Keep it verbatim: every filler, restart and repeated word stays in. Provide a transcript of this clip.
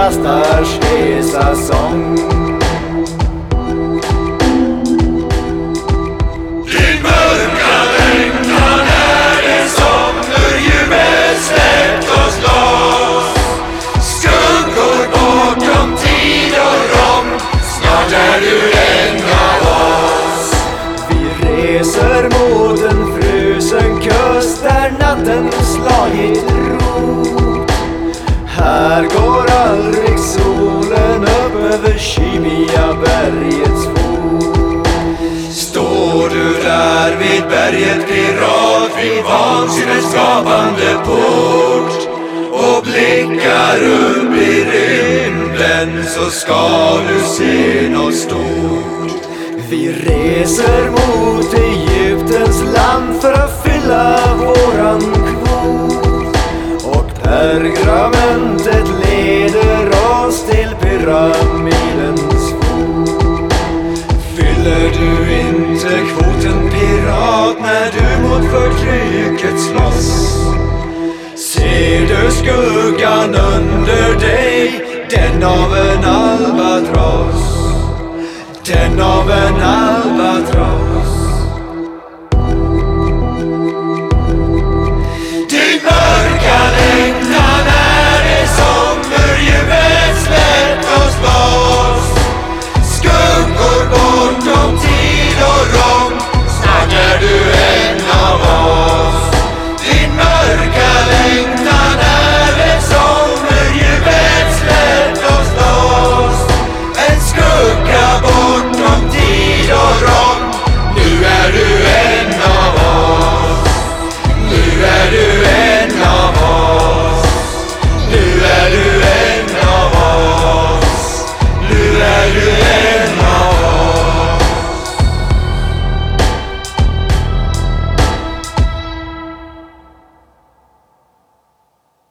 gastars hesa sång. Din mörka längtan är det som ur djupet släppt oss loss. Skuggor bortom tid och rom, snart är du en av oss. Vi reser mot en frusen kust där natten slagit rot. Här går aldrig solen upp över kymiga bergets fot. Står du där vid berget pirat, vid vansinnets skapande port, och blickar upp i rymden, så ska du se något stort. Vi reser mot Egyptens land för att fylla våran kvot, och pergamentet leder oss till pyramidens fot. Fyller du inte kvoten pirat när du mot förtrycket slåss? Ser du skuggan under dig, den av en albatross, den av en albatross.